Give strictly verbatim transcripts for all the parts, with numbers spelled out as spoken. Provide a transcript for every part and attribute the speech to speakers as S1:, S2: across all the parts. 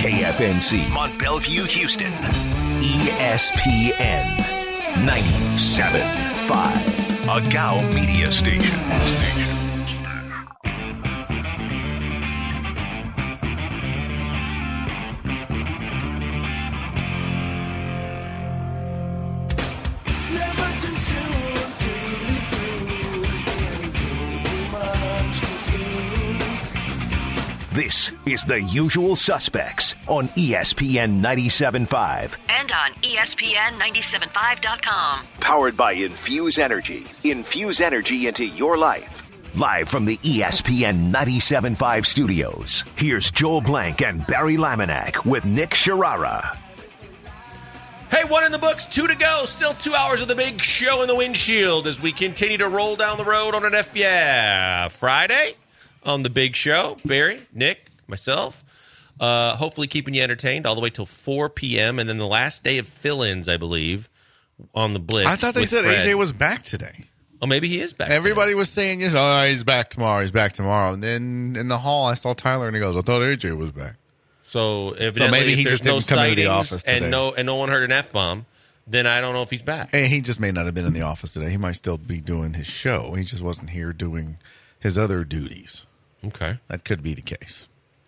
S1: K F N C, Mont Bellevue, Houston. E S P N ninety-seven point five, a G A O media station. This is The Usual Suspects on E S P N ninety-seven point five.
S2: And on E S P N ninety-seven point five dot com.
S1: Powered by Infuse Energy. Infuse energy into your life. Live from the E S P N ninety-seven point five studios, here's Joel Blank and Barry Laminack with Nick Sharara.
S3: Hey, one in the books, two to go. Still two hours of the big show in the windshield as we continue to roll down the road on an F Yeah Friday. On the big show, Barry, Nick, myself, uh, hopefully keeping you entertained all the way till four p.m. and then the last day of fill-ins, I believe, on the Blitz.
S4: I thought they said
S3: Fred.
S4: A J was back today.
S3: Oh, maybe he is back.
S4: Everybody
S3: today.
S4: was saying, yes, oh, he's back tomorrow, he's back tomorrow. And then in the hall, I saw Tyler, and he goes, I thought A J was back.
S3: So,
S4: so maybe he just
S3: no
S4: didn't come into the office today.
S3: And no, and no one heard an F-bomb, then I don't know if he's back.
S4: And he just may not have been in the office today. He might still be doing his show. He just wasn't here doing his other duties.
S3: Okay.
S4: That could be the case.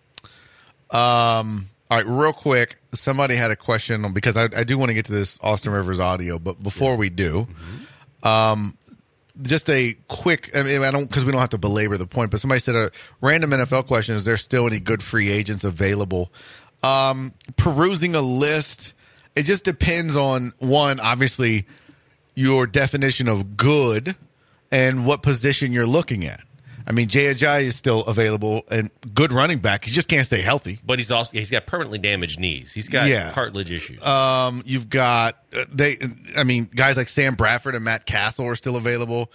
S4: Um. All right, real quick. Somebody had a question on, because I, I do want to get to this Austin Rivers audio, but before yeah. we do, mm-hmm. um, just a quick, I mean, I don't, because we don't have to belabor the point, but somebody said a random N F L question, is there still any good free agents available? Um, perusing a list, it just depends on, one, obviously, your definition of good and what position you're looking at. I mean, Jay Ajayi is still available and good running back. He just can't stay healthy.
S3: But he's also he's got permanently damaged knees. He's got
S4: yeah.
S3: cartilage issues.
S4: Um, you've got they. I mean, guys like Sam Bradford and Matt Castle are still available.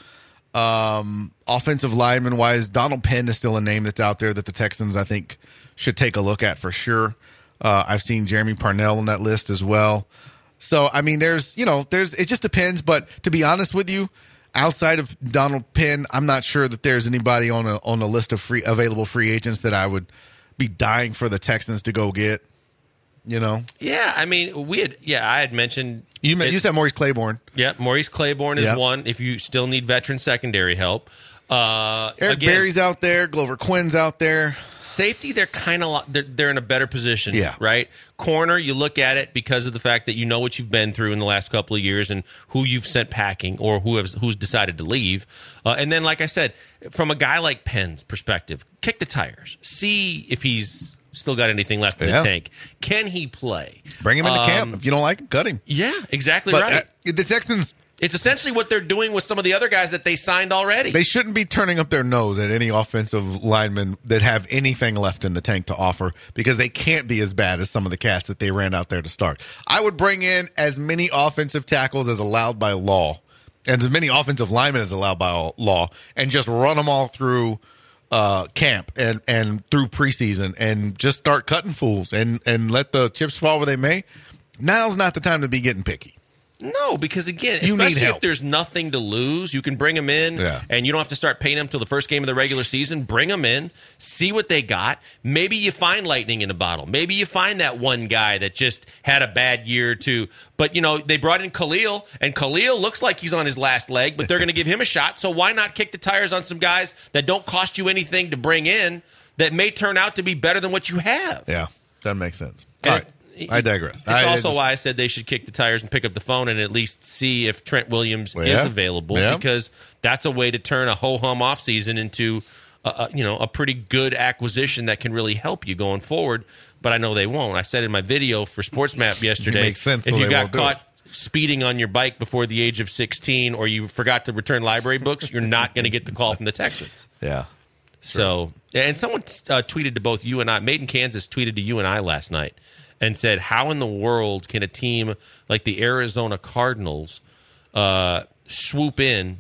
S4: Um, offensive lineman wise, Donald Penn is still a name that's out there that the Texans, I think, should take a look at for sure. Uh, I've seen Jeremy Parnell on that list as well. So I mean, there's you know, there's it just depends. But to be honest with you, outside of Donald Penn, I'm not sure that there's anybody on a on a list of free available free agents that I would be dying for the Texans to go get. You know?
S3: Yeah, I mean, we had. Yeah, I had mentioned
S4: you. It, you said Maurice Claiborne.
S3: Yeah, Maurice Claiborne is
S4: yep.
S3: one. If you still need veteran secondary help, uh,
S4: Eric
S3: again,
S4: Berry's out there. Glover Quinn's out there.
S3: Safety, they're kind of they're, they're in a better position,
S4: yeah.
S3: right? Corner, you look at it because of the fact that you know what you've been through in the last couple of years and who you've sent packing or who has who's decided to leave. Uh, and then, like I said, from a guy like Penn's perspective, kick the tires, see if he's still got anything left in
S4: yeah.
S3: the tank. Can he play?
S4: Bring him into
S3: um,
S4: camp. If you don't like him, cut him.
S3: Yeah, exactly
S4: but,
S3: right.
S4: Uh, the Texans.
S3: It's essentially what they're doing with some of the other guys that they signed already.
S4: They shouldn't be turning up their nose at any offensive linemen that have anything left in the tank to offer because they can't be as bad as some of the cats that they ran out there to start. I would bring in as many offensive tackles as allowed by law and as many offensive linemen as allowed by law and just run them all through uh, camp and, and through preseason and just start cutting fools and, and let the chips fall where they may. Now's not the time to be getting picky.
S3: No, because again,
S4: you
S3: especially
S4: need help.
S3: if there's nothing to lose, you can bring them in,
S4: yeah.
S3: and you don't have to start paying them till the first game of the regular season. Bring them in, see what they got. Maybe you find lightning in a bottle. Maybe you find that one guy that just had a bad year or two. But, you know, they brought in Khalil, and Khalil looks like he's on his last leg, but they're going to give him a shot. So why not kick the tires on some guys that don't cost you anything to bring in that may turn out to be better than what you have?
S4: Yeah, that makes sense.
S3: And
S4: All right. I digress.
S3: It's
S4: I,
S3: also
S4: just,
S3: why I said they should kick the tires and pick up the phone and at least see if Trent Williams
S4: well,
S3: is
S4: yeah.
S3: available
S4: yeah.
S3: because that's a way to turn a ho-hum offseason into a, a, you know, a pretty good acquisition that can really help you going forward. But I know they won't. I said in my video for SportsMap yesterday,
S4: it makes sense
S3: if
S4: so
S3: you
S4: they
S3: got
S4: won't do
S3: caught
S4: it.
S3: speeding on your bike before the age of sixteen or you forgot to return library books, you're not going to get the call from the Texans.
S4: Yeah.
S3: So, and someone uh, tweeted to both you and I, Made in Kansas tweeted to you and I last night and said, how in the world can a team like the Arizona Cardinals uh, swoop in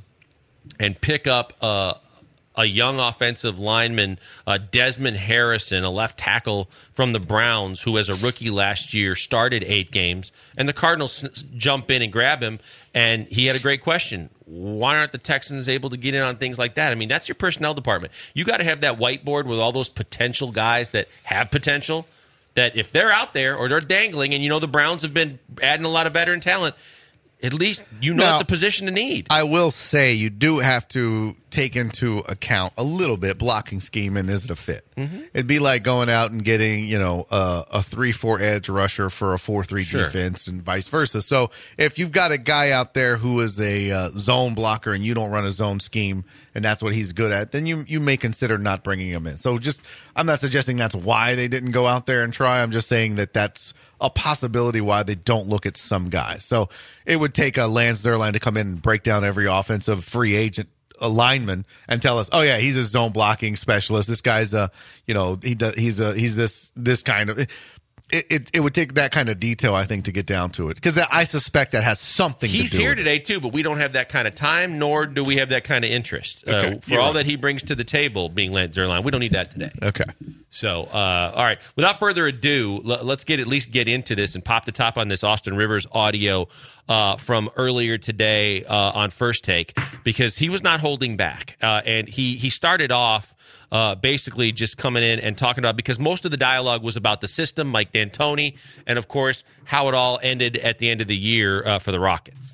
S3: and pick up uh, a young offensive lineman, uh, Desmond Harrison, a left tackle from the Browns, who as a rookie last year started eight games, and the Cardinals jump in and grab him, and he had a great question. Why aren't the Texans able to get in on things like that? I mean, that's your personnel department. You got to have that whiteboard with all those potential guys that have potential. that if they're out there or they're dangling, and you know the Browns have been adding a lot of veteran talent, at least you know
S4: Now,
S3: it's a position to need.
S4: I will say you do have to take into account a little bit blocking scheme and is it a fit. Mm-hmm. It'd be like going out and getting, you know, a, a three four edge rusher for a four three
S3: Sure.
S4: defense and vice versa. So if you've got a guy out there who is a uh, zone blocker and you don't run a zone scheme and that's what he's good at, then you you may consider not bringing him in. So just I'm not suggesting that's why they didn't go out there and try. I'm just saying that that's a possibility why they don't look at some guys. So it would take a Lance Zierlein to come in and break down every offensive free agent a lineman and tell us, oh yeah, he's a zone blocking specialist. This guy's a, you know, he does, he's a, he's this, this kind of, it, it, it would take that kind of detail, I think, to get down to it. Because I suspect that has something
S3: He's
S4: to do
S3: here
S4: with
S3: today,
S4: it.
S3: too, but we don't have that kind of time, nor do we have that kind of interest.
S4: Okay.
S3: Uh, for
S4: You're
S3: all
S4: right.
S3: that he brings to the table, being Lance Zierlein, we don't need that today.
S4: Okay.
S3: So, uh, all right. Without further ado, l- let's get at least get into this and pop the top on this Austin Rivers audio uh, from earlier today uh, on First Take, because he was not holding back, uh, and he he started off uh, basically just coming in and talking about, because most of the dialogue was about the system, Mike D'Antoni, and of course how it all ended at the end of the year uh, for the Rockets.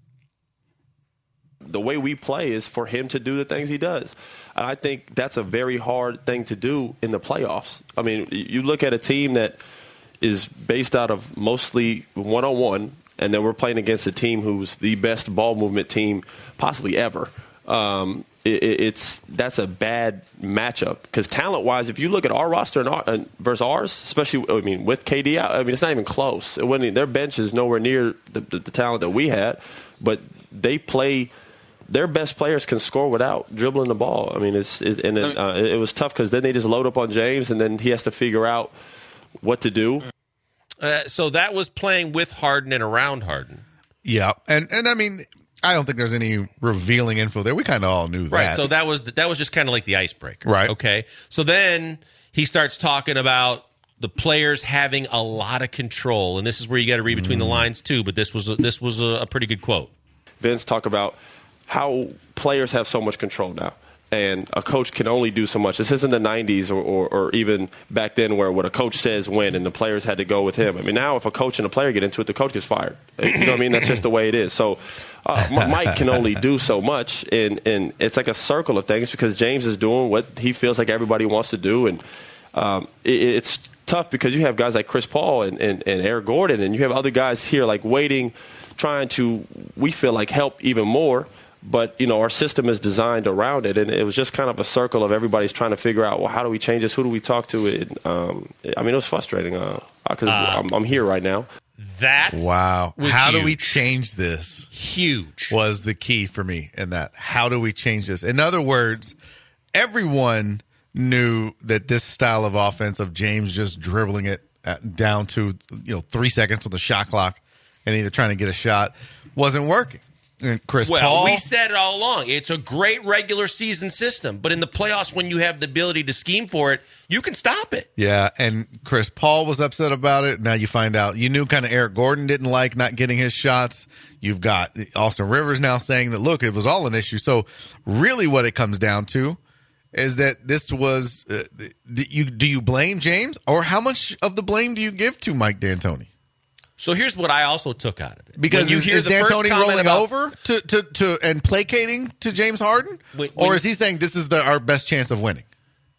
S5: The way we play is for him to do the things he does. And I think that's a very hard thing to do in the playoffs. I mean, you look at a team that is based out of mostly one-on-one, and then we're playing against a team who's the best ball movement team possibly ever. Um, it, it's that's a bad matchup because talent-wise, if you look at our roster and our, and versus ours, especially I mean with K D out, I mean it's not even close. It wasn't, their bench is nowhere near the, the, the talent that we had, but they play. Their best players can score without dribbling the ball. I mean, it's it, and it, uh, it was tough because then they just load up on James, and then he has to figure out what to do.
S3: Uh, so that was playing with Harden and around Harden.
S4: Yeah. And, and I mean, I don't think there's any revealing info there. We kind of all knew that.
S3: Right. So that was that was just kind of like the icebreaker.
S4: Right.
S3: Okay. So then he starts talking about the players having a lot of control, and this is where you got to read between mm. the lines too. But this was a, this was a, a pretty good quote.
S5: Vince talked about how players have so much control now, and a coach can only do so much. This isn't the nineties or, or, or even back then where what a coach says when, and the players had to go with him. I mean, now if a coach and a player get into it, the coach gets fired. You know what I mean? That's just the way it is. So uh, Mike can only do so much, and, and it's like a circle of things because James is doing what he feels like everybody wants to do, and um, it, it's tough because you have guys like Chris Paul and, and, and Eric Gordon, and you have other guys here like waiting, trying to, we feel like, help even more. But, you know, our system is designed around it, and it was just kind of a circle of everybody's trying to figure out, well, how do we change this? Who do we talk to? It, um, I mean, it was frustrating because uh, uh, I'm, I'm here right now.
S3: That
S4: wow.
S3: was
S4: How
S3: huge.
S4: do we change this?
S3: Huge.
S4: Was the key for me in that. How do we change this? In other words, everyone knew that this style of offense of James just dribbling it at, down to, you know, three seconds on the shot clock and either trying to get a shot wasn't working. And Chris
S3: well,
S4: Paul.
S3: we said it all along. It's a great regular season system, but in the playoffs, when you have the ability to scheme for it, you can stop it.
S4: Yeah, and Chris Paul was upset about it. Now you find out. You knew kind of Eric Gordon didn't like not getting his shots. You've got Austin Rivers now saying that, look, it was all an issue. So really what it comes down to is that this was uh, do you do you blame James, or how much of the blame do you give to Mike D'Antoni?
S3: So here's what I also took out of it.
S4: Because
S3: When you
S4: is,
S3: hear
S4: is
S3: the first
S4: D'Antoni
S3: comment
S4: rolling
S3: about-
S4: over to, to, to and placating to James Harden?
S3: When- when-
S4: or is he saying this is the, our best chance of winning?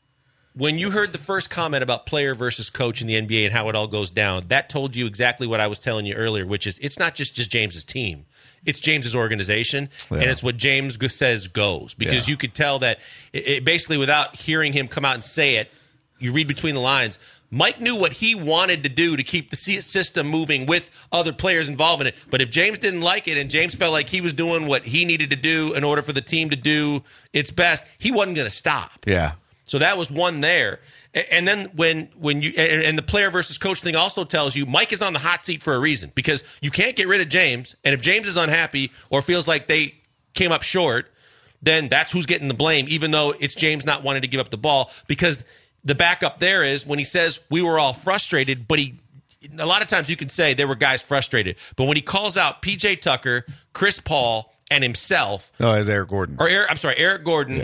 S3: When you heard the first comment about player versus coach in the N B A and how it all goes down, that told you exactly what I was telling you earlier, which is it's not just, just James's team. It's James's organization,
S4: Yeah.
S3: and it's what James go- says goes. Because
S4: Yeah.
S3: you could tell that it, it basically, without hearing him come out and say it, you read between the lines, Mike knew what he wanted to do to keep the system moving with other players involved in it. But if James didn't like it and James felt like he was doing what he needed to do in order for the team to do its best, he wasn't going to stop.
S4: Yeah.
S3: So that was one there. A- And then when when you and and the player versus coach thing also tells you Mike is on the hot seat for a reason, because you can't get rid of James. And if James is unhappy or feels like they came up short, then that's who's getting the blame, even though it's James not wanting to give up the ball. Because the backup there is when he says we were all frustrated, but he a lot of times you can say there were guys frustrated. But when he calls out P J Tucker, Chris Paul, and himself,
S4: No, it's Eric Gordon.
S3: or Eric, I'm sorry, Eric Gordon,
S4: Yeah.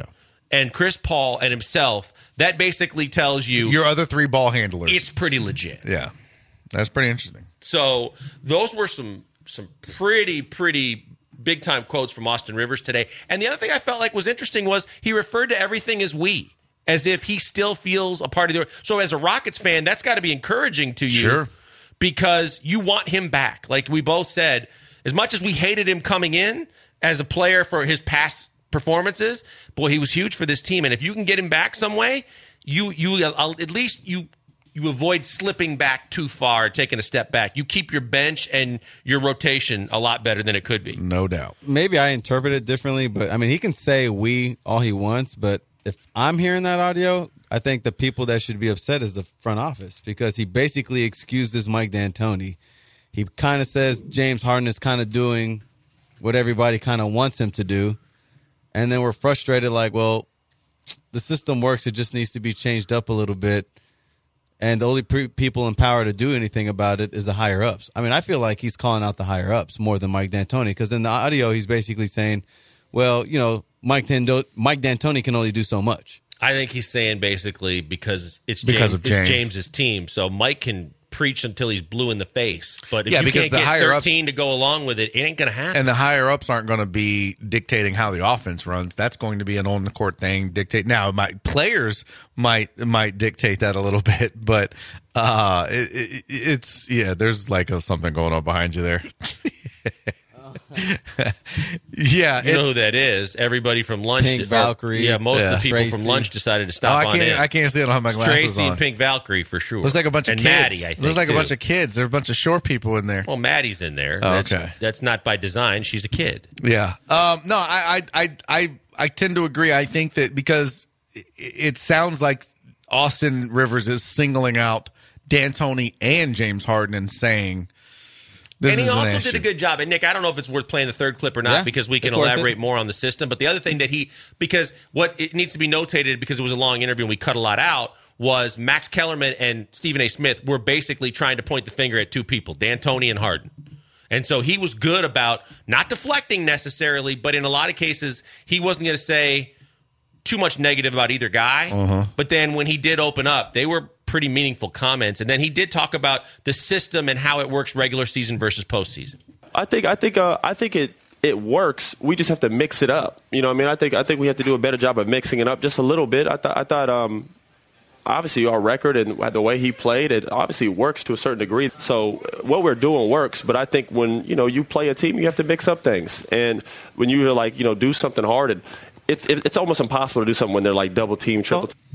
S3: and Chris Paul and himself, that basically tells you
S4: your other three ball handlers.
S3: It's pretty legit.
S4: Yeah, that's pretty interesting.
S3: So those were some some pretty pretty big time quotes from Austin Rivers today. And the other thing I felt like was interesting was he referred to everything as we, as if he still feels a part of the. So as a Rockets fan, that's got to be encouraging to you,
S4: sure,
S3: because you want him back. Like we both said, as much as we hated him coming in as a player for his past performances, boy, he was huge for this team. And if you can get him back some way, you you I'll, at least you you avoid slipping back too far, taking a step back. You keep your bench and your rotation a lot better than it could be.
S4: No doubt.
S6: Maybe I interpret it differently, but I mean, he can say we all he wants, but if I'm hearing that audio, I think the people that should be upset is the front office, because he basically excuses Mike D'Antoni. He kind of says James Harden is kind of doing what everybody kind of wants him to do. And then we're frustrated, like, well, the system works. It just needs to be changed up a little bit. And the only pre- people in power to do anything about it is the higher-ups. I mean, I feel like he's calling out the higher-ups more than Mike D'Antoni, because in the audio he's basically saying, well, you know, Mike, D'Ando- Mike D'Antoni can only do so much.
S3: I think he's saying basically because it's
S4: because
S3: James,
S4: of James.
S3: it's James's team, so Mike can preach until he's blue in the face. But if
S4: Yeah,
S3: you
S4: because
S3: can't
S4: the
S3: get
S4: higher-ups-
S3: thirteen to go along with it, it ain't going to happen.
S4: And the higher ups aren't going to be dictating how the offense runs. That's going to be an on the court thing. Dictate now. My players might might dictate that a little bit, but uh, it, it, it's yeah. There's like a, something going on behind you there. yeah,
S3: you know who that is? Everybody from lunch.
S6: Pink
S3: or-
S6: Valkyrie.
S3: Yeah, most
S4: Yeah.
S3: of the people
S6: Tracy.
S3: from lunch decided to
S4: oh,
S3: stop
S4: I
S3: on
S4: can't.
S3: in.
S4: I can't see it. I don't have my
S3: It's
S4: glasses
S3: Tracy
S4: on.
S3: and Pink Valkyrie for sure.
S4: Looks like a bunch of
S3: and
S4: kids.
S3: Maddie, I think.
S4: Looks like
S3: too.
S4: a bunch of kids. There's a bunch of short people in there.
S3: Well, Maddie's in there.
S4: Oh,
S3: that's,
S4: okay.
S3: That's not by design. She's a kid.
S4: Yeah. Um, no, I, I, I, I, I tend to agree. I think that because it, it sounds like Austin Rivers is singling out D'Antoni and James Harden and saying this
S3: and he
S4: is an
S3: also
S4: issue.
S3: did a good job. And Nick, I don't know if it's worth playing the third clip or not,
S6: Yeah,
S3: because we can
S6: it's worth
S3: elaborate
S6: it.
S3: more on the system. But the other thing that he, because what it needs to be notated, because it was a long interview and we cut a lot out, was Max Kellerman and Stephen A. Smith were basically trying to point the finger at two people, D'Antoni and Harden. And so he was good about not deflecting necessarily, but in a lot of cases, he wasn't going to say too much negative about either guy.
S4: Uh-huh.
S3: But then when he did open up, they were pretty meaningful comments. And then he did talk about the system and how it works regular season versus postseason.
S5: I think I think uh, I think it it works. We just have to mix it up. You know, what I mean, I think I think we have to do a better job of mixing it up just a little bit. I thought I thought um, obviously our record and the way he played, it obviously works to a certain degree. So what we're doing works, but I think when you know you play a team, you have to mix up things. And when you like you know do something hard, and it's it, it's almost impossible to do something when they're like double team, triple team.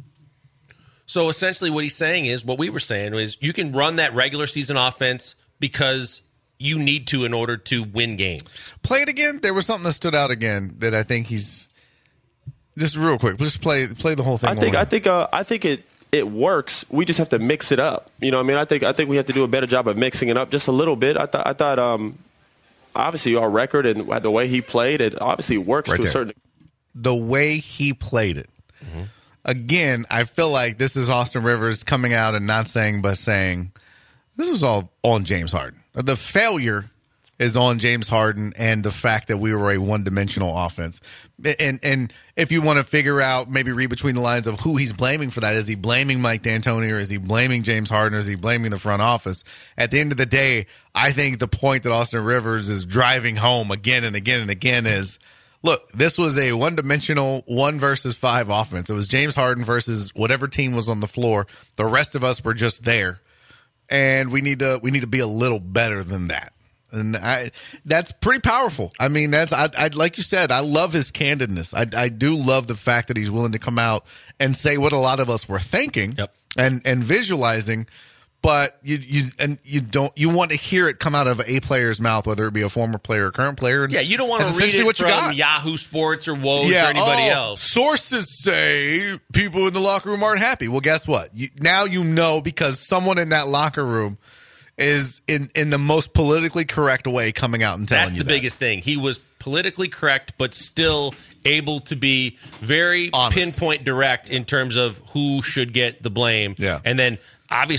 S3: So essentially what he's saying is, what we were saying is, you can run that regular season offense because you need to in order to win games.
S4: Play it again. There was something that stood out again that I think he's just real quick. Just play play the whole thing.
S5: I think
S4: over.
S5: I think uh, I think it it works. We just have to mix it up. You know, what I mean, I think I think we have to do a better job of mixing it up just a little bit. I thought I thought um, obviously our record and the way he played, it obviously works
S4: Right
S5: to
S4: there.
S5: a certain.
S4: the way he played it.
S3: Mm-hmm.
S4: Again, I feel like this is Austin Rivers coming out and not saying, but saying, this is all on James Harden. The failure is on James Harden and the fact that we were a one-dimensional offense. And and if you want to figure out, maybe read between the lines of who he's blaming for that, is he blaming Mike D'Antoni or is he blaming James Harden or is he blaming the front office? At the end of the day, I think the point that Austin Rivers is driving home again and again and again is, look, this was a one-dimensional one versus five offense. It was James Harden versus whatever team was on the floor. The rest of us were just there, and we need to we need to be a little better than that. And I, that's pretty powerful. I mean, that's I, I like you said. I love his candidness. I, I do love the fact that he's willing to come out and say what a lot of us were thinking
S3: Yep.
S4: and and visualizing. But you you and you don't you want to hear it come out of a player's mouth, whether it be a former player or current player.
S3: Yeah, you don't want to
S4: That's
S3: read
S4: essentially
S3: it
S4: what you
S3: from
S4: got.
S3: Yahoo Sports or Woj or anybody
S4: oh,
S3: else.
S4: Sources say people in the locker room aren't happy. Well, guess what? You, now you know because someone in that locker room is in, in the most politically correct way coming out and telling
S3: That's
S4: you
S3: the
S4: that.
S3: biggest thing. He was politically correct, but still able to be very
S4: Honest.
S3: pinpoint direct in terms of who should get the blame.
S4: Yeah.
S3: And then obviously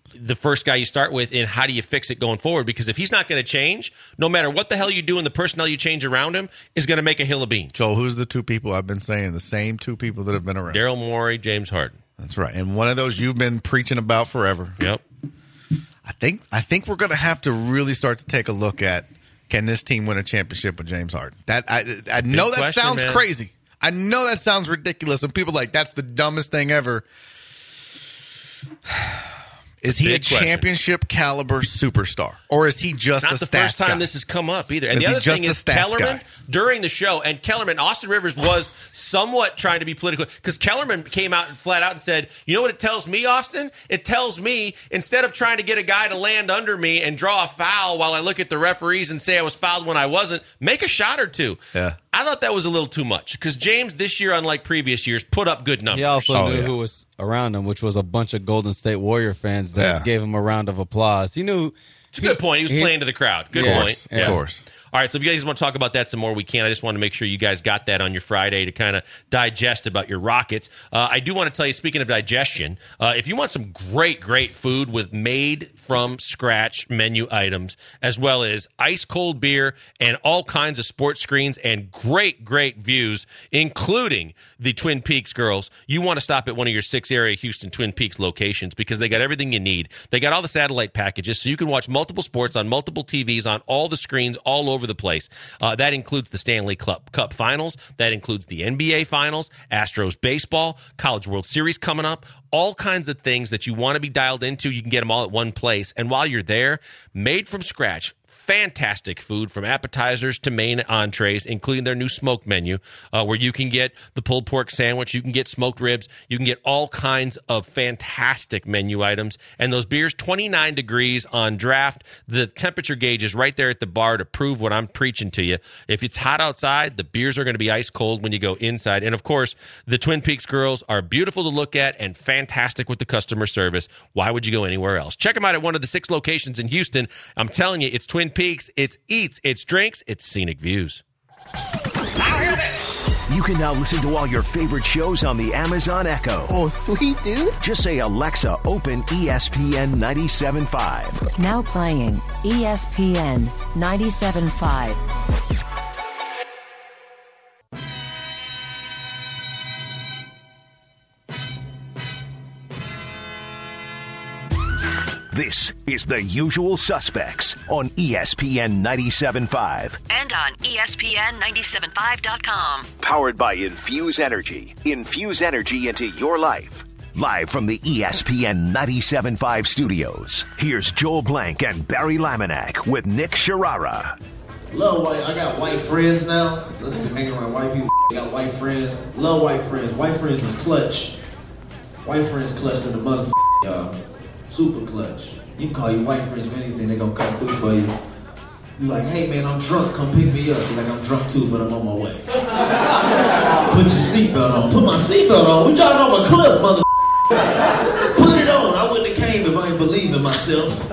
S3: the first guy you start with, and how do you fix it going forward? Because if he's not going to change, no matter what the hell you do and the personnel you change around him is going to make a hill of beans.
S4: Joel, who's the two people I've been saying? The same two people that have been around.
S3: Daryl Morey, James Harden.
S4: That's right. And one of those you've been preaching about forever.
S3: Yep.
S4: I think I think we're going to have to really start to take a look at, can this team win a championship with James Harden? That I I know that
S3: question,
S4: sounds
S3: man.
S4: crazy. I know that sounds ridiculous, and people are like, that's the dumbest thing ever. Is he a
S3: Big question.
S4: championship caliber superstar, or is he just
S3: Not
S4: a
S3: the
S4: stats
S3: first time
S4: guy?
S3: this has come up either. And
S4: Is
S3: the
S4: he
S3: other
S4: just
S3: thing
S4: a
S3: is
S4: stats
S3: Kellerman
S4: guy?
S3: during the show, and Kellerman, Austin Rivers was somewhat trying to be political because Kellerman came out and flat out and said, you know what it tells me, Austin? It tells me instead of trying to get a guy to land under me and draw a foul while I look at the referees and say I was fouled when I wasn't, make a shot or two.
S4: Yeah.
S3: I thought that was a little too much because James this year, unlike previous years, put up good numbers.
S6: He also
S4: Oh,
S6: knew
S4: yeah.
S6: who was around him, which was a bunch of Golden State Warrior fans that
S4: Yeah.
S6: gave him a round of applause. He knew.
S3: It's a good point. He was
S6: he-
S3: playing to the crowd. Good
S6: Of
S3: point.
S6: course,
S4: of course.
S3: All right, so if you guys want to talk about that some more, we can. I just want to make sure you guys got that on your Friday to kind of digest about your Rockets. Uh, I do want to tell you, speaking of digestion, uh, if you want some great, great food with made-from-scratch menu items, as well as ice-cold beer and all kinds of sports screens and great, great views, including the Twin Peaks girls, you want to stop at one of your six area Houston Twin Peaks locations because they got everything you need. They got all the satellite packages, so you can watch multiple sports on multiple T Vs on all the screens all over the place. Uh, that includes the Stanley Cup, Cup Finals. That includes the N B A Finals, Astros baseball, College World Series coming up. All kinds of things that you want to be dialed into. You can get them all at one place. And while you're there, made from scratch, fantastic food from appetizers to main entrees, including their new smoked menu, uh, where you can get the pulled pork sandwich, you can get smoked ribs, you can get all kinds of fantastic menu items. And those beers, twenty-nine degrees on draft. The temperature gauge is right there at the bar to prove what I'm preaching to you. If it's hot outside, the beers are going to be ice cold when you go inside. And of course, the Twin Peaks girls are beautiful to look at and fantastic with the customer service. Why would you go anywhere else? Check them out at one of the six locations in Houston. I'm telling you, it's Twin Peaks, it's eats, it's drinks, it's scenic views.
S1: You can now listen to all your favorite shows on the Amazon Echo.
S7: Oh, sweet, dude.
S1: Just say, Alexa, open E S P N ninety-seven point five.
S8: Now playing E S P N ninety-seven point five.
S1: This is The Usual Suspects on E S P N ninety-seven point five.
S2: And on E S P N ninety-seven point five dot com.
S1: Powered by Infuse Energy. Infuse energy into your life. Live from the E S P N ninety-seven point five studios, here's Joel Blank and Barry Laminack with Nick Sharara.
S9: Love white. I got white friends now. Let's be hanging around white people. I got white friends. Love white friends. White friends is clutch. White friends clutch than the motherfucker, y'all. Super clutch. You can call your white friends for anything, they gonna come through for you. You like, hey man, I'm drunk, come pick me up. You're like, I'm drunk too, but I'm on my way. Put your seatbelt on. Put my seatbelt on. We driving off a cliff, motherfucker. Put it on. I wouldn't have came if I didn't believe in myself.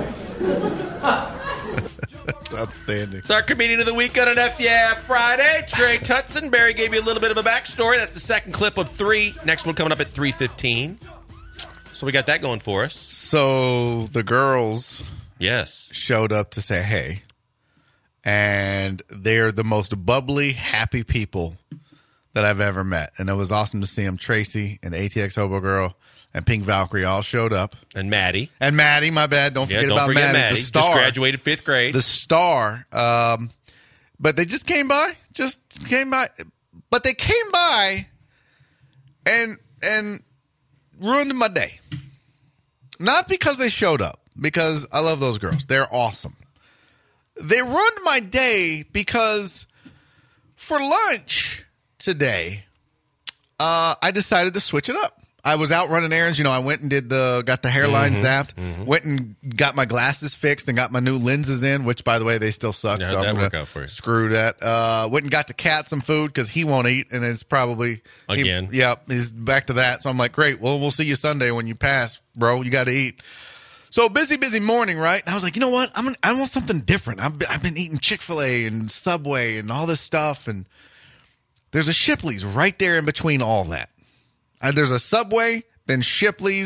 S4: That's outstanding.
S3: It's our comedian of the week on an F Yeah Friday. Trey Tutson. Barry gave you a little bit of a backstory. That's the second clip of three. Next one coming up at three fifteen. So we got that going for us.
S4: So the girls
S3: Yes.
S4: showed up to say hey, and they're the most bubbly, happy people that I've ever met. And it was awesome to see them. Tracy and A T X Hobo Girl and Pink Valkyrie all showed up.
S3: And Maddie.
S4: And Maddie, my bad. Don't
S3: Yeah,
S4: forget
S3: don't
S4: about
S3: forget
S4: Maddie,
S3: Maddie.
S4: the
S3: Just
S4: star.
S3: graduated fifth grade.
S4: The star. Um, but they just came by. Just came by. But they came by and and ruined my day. Not because they showed up, because I love those girls. They're awesome. They ruined my day because for lunch today, uh, I decided to switch it up. I was out running errands. You know, I went and did the, got the hairline
S3: Mm-hmm,
S4: zapped, mm-hmm. went and got my glasses fixed and got my new lenses in, which, by the way, they still suck.
S3: Yeah,
S4: so
S3: how'd
S4: I'm
S3: that
S4: gonna
S3: work out for you?
S4: Screw that. Uh, went and got the cat some food because he won't eat, and it's probably he-
S3: Again.
S4: yeah, he's back to that. So I'm like, great. Well, we'll see you Sunday when you pass, bro. You got to eat. So busy, busy morning, right? And I was like, you know what? I'm gonna, I want something different. I've been, I've been eating Chick-fil-A and Subway and all this stuff, and there's a Shipley's right there in between all that. Uh, there's a Subway, then Shipley's,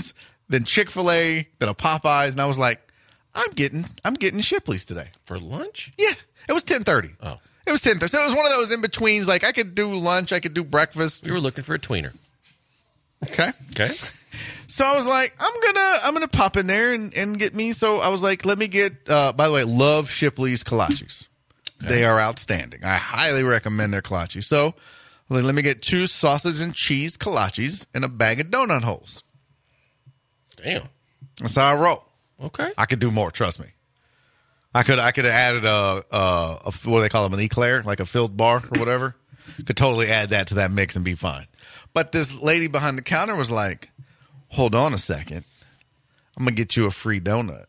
S4: then Chick-fil-A, then a Popeyes, and I was like, I'm getting I'm getting Shipley's today.
S3: For lunch?
S4: Yeah, it was ten thirty.
S3: Oh.
S4: It was ten thirty. So it was one of those in-betweens, like I could do lunch, I could do breakfast.
S3: You were looking for a tweener.
S4: Okay.
S3: Okay.
S4: So I was like, I'm gonna I'm gonna pop in there and, and get me. So I was like, let me get uh, by the way, love Shipley's kolaches. Okay. They are outstanding. I highly recommend their kolaches. So let me get two sausage and cheese kolaches and a bag of donut holes.
S3: Damn.
S4: That's how I roll.
S3: Okay.
S4: I could do more, trust me. I could I could have added a, a, a what do they call them, an eclair, like a filled bar or whatever. Could totally add that to that mix and be fine. But this lady behind the counter was like, hold on a second. I'm going to get you a free donut.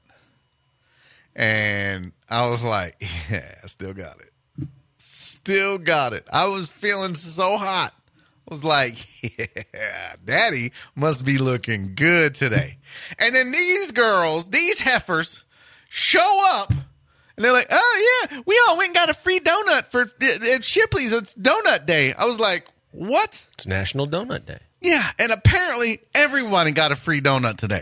S4: And I was like, yeah, I still got it. Still got it. I was feeling so hot. I was like, yeah, daddy must be looking good today. And then these girls, these heifers, show up. And they're like, oh, yeah, we all went and got a free donut for at Shipley's. It's donut day. I was like, what?
S3: It's National Donut Day.
S4: Yeah, and apparently everyone got a free donut today.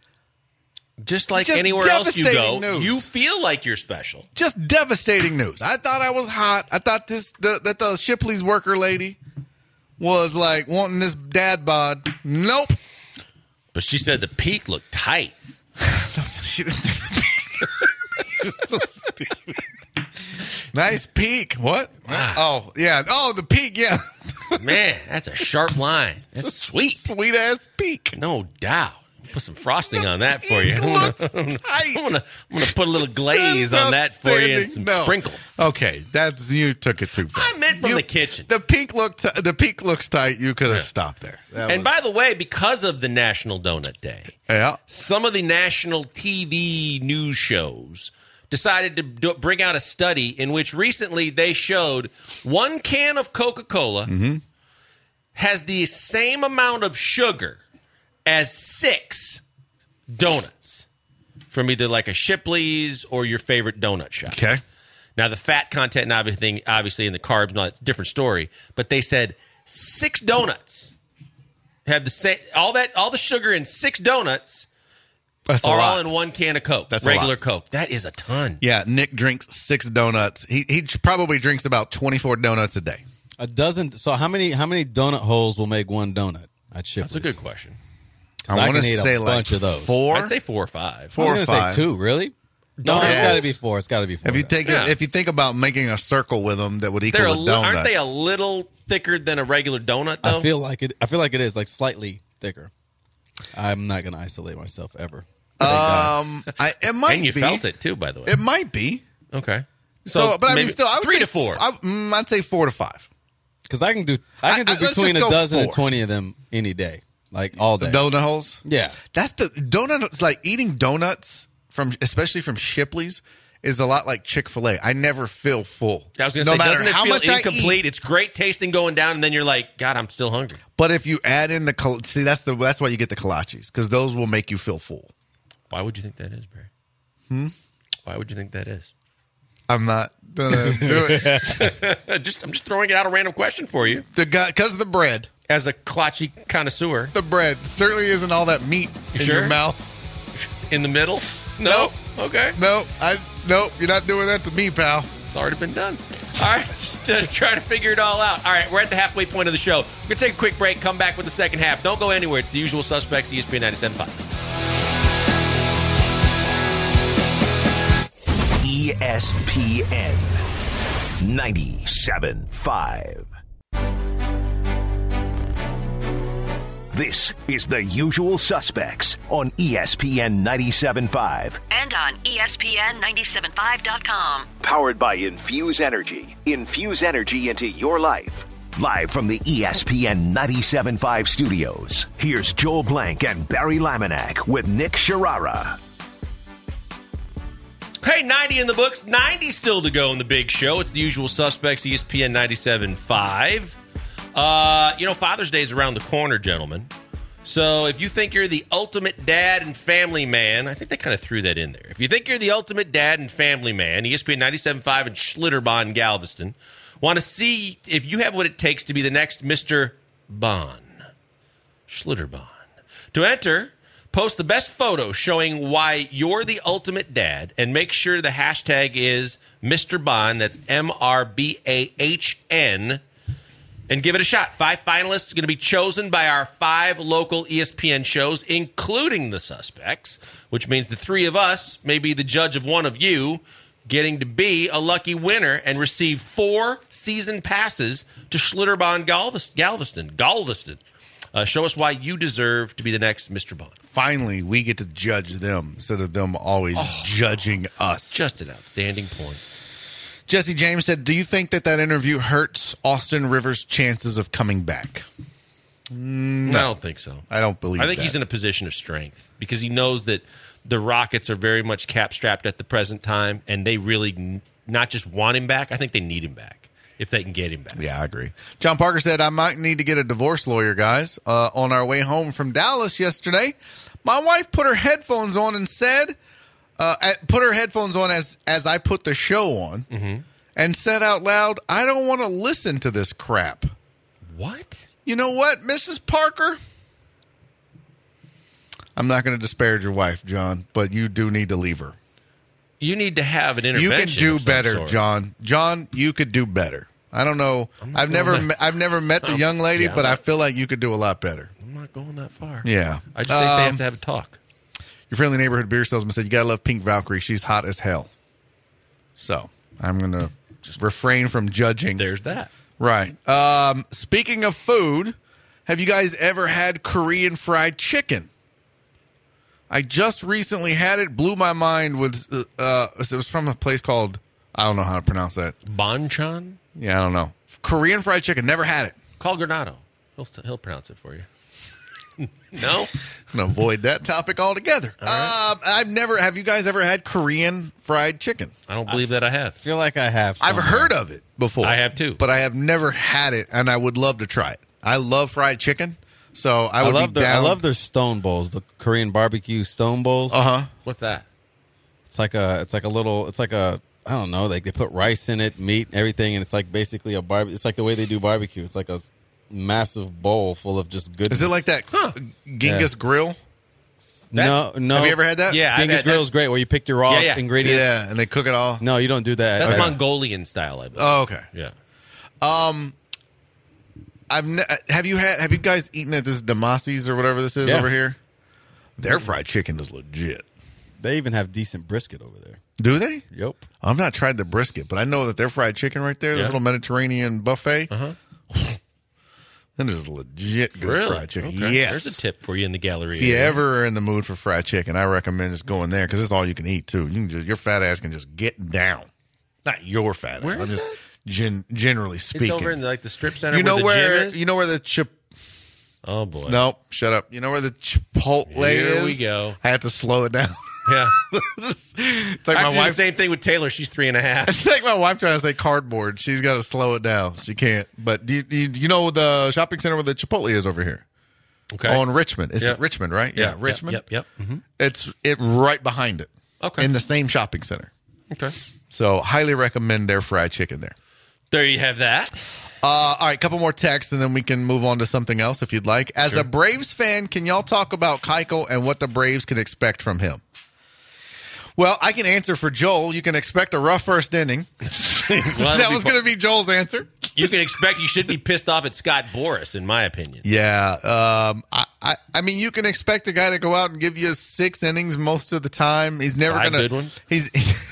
S3: Just like
S4: Just
S3: anywhere else you go,
S4: devastating news.
S3: you feel like you're special.
S4: Just devastating news. I thought I was hot. I thought this the, that the Shipley's worker lady was like wanting this dad bod. Nope.
S3: But she said the peak looked tight.
S4: She didn't say the peak. You're so stupid. Nice peak. What?
S3: Wow.
S4: Oh, yeah. Oh, the peak, yeah.
S3: Man, that's a sharp line. That's sweet.
S4: Sweet ass peak.
S3: No doubt. Put some frosting on that for you.
S4: It
S3: I'm gonna,
S4: looks
S3: I'm gonna,
S4: tight.
S3: I'm gonna, I'm gonna put a little glaze
S4: That's
S3: on that for you and
S4: outstanding.
S3: some
S4: No.
S3: sprinkles.
S4: Okay, that's you took it too far.
S3: I meant from
S4: You-
S3: the kitchen.
S4: The peak looked the peak looks tight. You could have stopped there. That
S3: And
S4: was-
S3: by the way, because of the National Donut Day,
S4: yeah,
S3: some of the national T V news shows decided to do, bring out a study in which recently they showed one can of Coca-Cola
S4: Mm-hmm.
S3: has the same amount of sugar as six donuts from either like a Shipley's or your favorite donut shop.
S4: okay.
S3: Now, the fat content and everything, obviously, and the carbs and all that's a different story. But they said six donuts have the same, all that, all the sugar in six donuts
S4: That's a
S3: are
S4: lot.
S3: all in one can of Coke.
S4: That's a
S3: regular
S4: lot.
S3: Coke. That is a ton.
S4: Yeah, Nick drinks six donuts. He he probably drinks about twenty-four donuts a day.
S6: A dozen. So how many how many donut holes will make one donut at Shipley's?
S3: That's a good question.
S4: I
S6: I
S4: want to
S6: can eat a
S4: say like
S6: bunch of those.
S4: four.
S3: I'd say four or five.
S4: Four
S6: I
S4: or
S6: was gonna
S4: five.
S6: say two. Really? No,
S3: Donut
S6: it's
S4: holes?
S6: got to be four. It's got to be four.
S4: If you
S6: then.
S4: think
S3: Yeah.
S4: if you think about making a circle with them, that would equal
S3: They're a
S4: a
S3: li-
S4: donut.
S3: aren't they a little thicker than a regular donut, though?
S6: I feel like it. I feel like it is like slightly thicker. I'm not going to isolate myself ever. Thank God.
S4: um, I, it might
S3: and you
S4: be.
S3: felt it, too, by the way.
S4: It might be.
S3: Okay.
S4: So, but I mean,
S3: maybe
S4: still, I would
S3: three
S4: say
S3: to four.
S4: I, mm, I'd say four to five.
S6: Because I can do I can do
S4: I- I- let's
S6: between
S4: just
S6: a
S4: go
S6: dozen and
S4: four.
S6: twenty of them any day, like all day.
S4: Donut holes.
S6: Yeah.
S4: That's the donut. It's like eating donuts from, especially from Shipley's, is a lot like Chick-fil-A. I never feel full.
S3: I was going
S4: no
S3: to say,
S4: matter
S3: doesn't it
S4: how
S3: feel
S4: much I
S3: incomplete?
S4: eat.
S3: It's great tasting going down, and then you're like, God, I'm still hungry.
S4: But if you add in the col- see, that's the that's why you get the kolaches, because those will make you feel full.
S3: Why would you think that is, Barry? Hmm? Why would you think that is?
S4: I'm not gonna do it.
S3: just, I'm just throwing it out a random question for you.
S4: The guy, because of the bread.
S3: As a kolache connoisseur,
S4: The bread certainly isn't all that meat
S3: You
S4: in
S3: sure?
S4: your mouth.
S3: in the middle? No. Okay.
S4: No, I no, you're not doing that to me, pal.
S3: It's already been done. All right, just uh, try to figure it all out. All right, we're at the halfway point of the show. We're going to take a quick break, come back with the second half. Don't go anywhere. It's the usual suspects, E S P N ninety-seven point five.
S1: E S P N ninety-seven point five. This is The Usual Suspects on E S P N ninety-seven point five.
S2: And on E S P N nine seven five dot com.
S1: Powered by Infuse Energy. Infuse energy into your life. Live from the E S P N ninety-seven point five studios, here's Joel Blank and Barry Laminack with Nick Sharara.
S3: Hey, ninety in the books, ninety still to go in the big show. It's the usual suspects, E S P N ninety-seven point five. Uh, you know, Father's Day is around the corner, gentlemen. So if you think you're the ultimate dad and family man, I think they kind of threw that in there. If you think you're the ultimate dad and family man, E S P N ninety-seven point five and Schlitterbahn Galveston want to see if you have what it takes to be the next Mister Bond. Schlitterbahn. To enter, Post the best photo showing why you're the ultimate dad, and make sure the hashtag is Mister Bahn. That's M R B A H N. And give it a shot. Five finalists are going to be chosen by our five local E S P N shows, including The Suspects, which means the three of us may be the judge of one of you, getting to be a lucky winner and receive four season passes to Schlitterbahn Galveston. Galveston. Galveston. Uh, show us why you deserve to be the next Mister Bond.
S4: Finally, we get to judge them instead of them always oh, judging us.
S3: Just an outstanding point.
S4: Jesse James said, do you think that that interview hurts Austin Rivers' chances of coming back?
S3: No, I don't think so.
S4: I don't believe that.
S3: I think
S4: that.
S3: he's in a position of strength because he knows that the Rockets are very much cap-strapped at the present time, and they really n- not just want him back, I think they need him back. If they can get him back.
S4: Yeah, I agree. John Parker said, I might need to get a divorce lawyer, guys. Uh, on our way home from Dallas yesterday, my wife put her headphones on and said, uh, put her headphones on as, as I put the show on, mm-hmm. and said out loud, I don't want to listen to this crap.
S3: What?
S4: You know what, Missus Parker? I'm not going to disparage your wife, John, but you do need to leave her.
S3: You need to have an intervention.
S4: You can do
S3: of some
S4: better,
S3: sort.
S4: John. John, you could do better. I don't know. I've never,
S3: that,
S4: met, I've never met the young lady,
S3: yeah,
S4: but
S3: not,
S4: I feel like you could do a lot better.
S3: I'm not going that far.
S4: Yeah,
S3: I just think
S4: um,
S3: they have to have a talk.
S4: Your friendly neighborhood beer salesman said you gotta love Pink Valkyrie. She's hot as hell. So I'm gonna just refrain from judging.
S3: There's that.
S4: Right. Um, speaking of food, have you guys ever had Korean fried chicken? I just recently had it. Blew my mind with. Uh, it was from a place called, I don't know how to pronounce that.
S3: Banchan?
S4: Yeah, I don't know. Korean fried chicken. Never had it.
S3: Call Granado. He'll he'll pronounce it for you. No,
S4: I'm gonna avoid that topic altogether. Right. Um, I've never. Have you guys ever had Korean fried chicken?
S3: I don't believe I, that I have.
S6: I feel like I have.
S4: I've
S6: somewhere.
S4: heard of it before.
S3: I have too,
S4: but I have never had it, and I would love to try it. I love fried chicken, so I would
S6: I love
S4: be
S6: their,
S4: down.
S6: I love their stone bowls, the Korean barbecue stone bowls.
S4: Uh huh.
S3: What's that?
S6: It's like a. It's like a little. It's like a. I don't know. Like they put rice in it, meat, everything, and it's like basically a barbecue. It's like the way they do barbecue. It's like a massive bowl full of just goodness.
S4: Is it like that huh. Genghis
S6: yeah.
S4: Grill?
S6: No, no.
S4: Have you ever had that?
S3: Yeah,
S6: Genghis Grill is great, where you pick your raw
S3: yeah, yeah.
S6: ingredients.
S4: Yeah, and they cook it all.
S6: No, you don't do that.
S3: That's
S6: okay.
S3: Mongolian style, I believe.
S4: Oh, okay.
S3: Yeah.
S4: Um, I've ne- have you had? Have you guys eaten at this Damasi's or whatever this is
S6: Yeah.
S4: over here? Their fried chicken is legit.
S6: They even have decent brisket over there.
S4: Do they?
S6: Yep.
S4: I've not tried the brisket, but I know that their fried chicken right there, this
S3: Yeah.
S4: little Mediterranean buffet,
S3: Uh-huh.
S4: that is legit good
S3: Really?
S4: fried chicken.
S3: Okay.
S4: Yes.
S3: There's a tip for you in the gallery.
S4: If you
S3: area.
S4: ever are in the mood for fried chicken, I recommend just going there because it's all you can eat too. You can just your fat ass can just get down. Not your fat
S3: Where
S4: ass.
S3: is
S4: I'm just
S3: that?
S4: gen- generally speaking.
S3: It's over in the, like the strip center.
S4: you know
S3: where,
S4: where,
S3: the gym is?
S4: you know where the chip.
S3: Oh boy.
S4: No, shut up. You know where the Chipotle
S3: Here
S4: is?
S3: we go.
S4: I have to slow it down.
S3: Yeah.
S4: it's like
S3: I
S4: my
S3: do the
S4: wife.
S3: same thing with Taylor. She's three and a half.
S4: It's like my wife trying to say cardboard. She's got to slow it down. She can't. But do you, do you, you know the shopping center where the Chipotle is over here?
S3: Okay.
S4: On Richmond. It's
S3: Yeah.
S4: it Richmond, right? Yeah, Richmond.
S3: Yep. Yep. yep. Mm-hmm.
S4: It's it right behind it.
S3: Okay.
S4: In the same shopping center.
S3: Okay.
S4: So highly recommend their fried chicken there.
S3: There you have that.
S4: Uh, all right, couple more texts, and then we can move on to something else if you'd like. As
S3: Sure.
S4: a Braves fan, can y'all talk about Keuchel and what the Braves can expect from him? Well, I can answer for Joel. You can expect a rough first inning.
S3: Well,
S4: that was going to be Joel's answer.
S3: You can expect you should be pissed off at Scott Boras, in my opinion.
S4: Yeah. Um, I, I, I mean, you can expect a guy to go out and give you six innings most of the time. He's never
S3: Five
S4: going to.
S3: good ones?
S4: He's.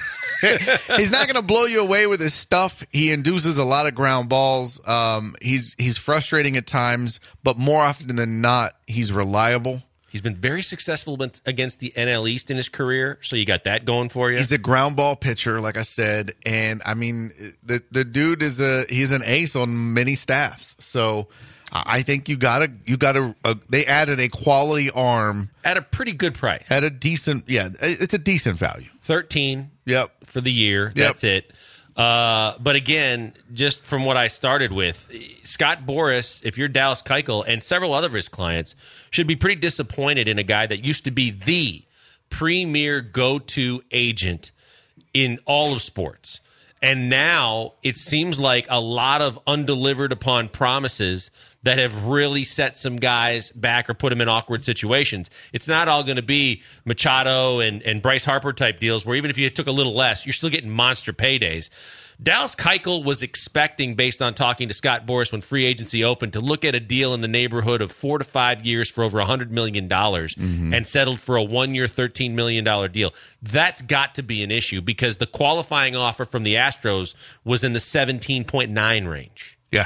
S4: He's not going to blow you away with his stuff. He induces a lot of ground balls. Um, he's he's frustrating at times, but more often than not, he's reliable.
S3: He's been very successful against the N L East in his career, so you got that going for you.
S4: He's a ground ball pitcher, like I said, and I mean the the dude is a he's an ace on many staffs. So I think you gotta you gotta uh, they added a quality arm
S3: at a pretty good price,
S4: at a decent yeah, it's a decent value.
S3: Thirteen,
S4: yep,
S3: for the year.
S4: Yep.
S3: That's it. Uh, but again, just from what I started with, Scott Boras, if you're Dallas Keuchel and several other of his clients, should be pretty disappointed in a guy that used to be the premier go-to agent in all of sports. And now it seems like a lot of undelivered upon promises that have really set some guys back or put them in awkward situations. It's not all going to be Machado and, and Bryce Harper type deals where even if you took a little less, you're still getting monster paydays. Dallas Keuchel was expecting, based on talking to Scott Boras when free agency opened, to look at a deal in the neighborhood of four to five years for over one hundred million dollars mm-hmm. and settled for a one-year, thirteen million dollars deal. That's got to be an issue because the qualifying offer from the Astros was in the seventeen point nine range.
S4: Yeah.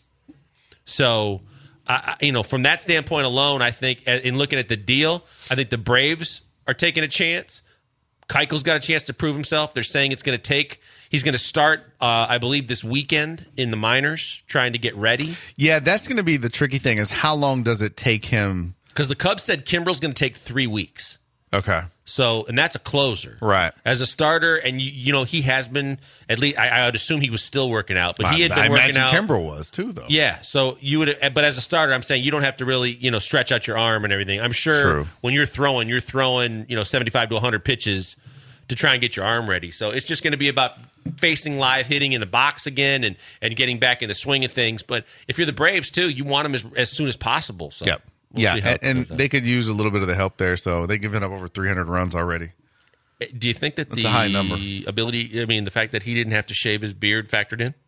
S3: So, uh, you know, from that standpoint alone, I think in looking at the deal, I think the Braves are taking a chance. Keuchel's got a chance to prove himself. They're saying it's going to take – he's going to start, uh, I believe, this weekend in the minors, trying to get ready.
S4: Yeah, that's going to be the tricky thing is how long does it take him?
S3: Because the Cubs said Kimbrel's going to take three weeks.
S4: Okay.
S3: So, and that's a closer.
S4: Right.
S3: As a starter, and, you, you know, he has been – at least I, I would assume he was still working out, but he had
S4: I,
S3: been
S4: I
S3: working
S4: imagine
S3: out.
S4: Kimbrel was too, though.
S3: Yeah, so you would – but as a starter, I'm saying you don't have to really, you know, stretch out your arm and everything. I'm sure
S4: True.
S3: when you're throwing, you're throwing, you know, seventy-five to one hundred pitches – to try and get your arm ready. So it's just going to be about facing live hitting in the box again and, and getting back in the swing of things. But if you're the Braves, too, you want them as, as soon as possible. So
S4: yep.
S3: we'll
S4: yeah,
S3: see how
S4: and, and they could use a little bit of the help there. So they've given up over three hundred runs already.
S3: Do you think that
S4: That's
S3: the
S4: a high number.
S3: ability, I mean, the fact that he didn't have to shave his beard factored in?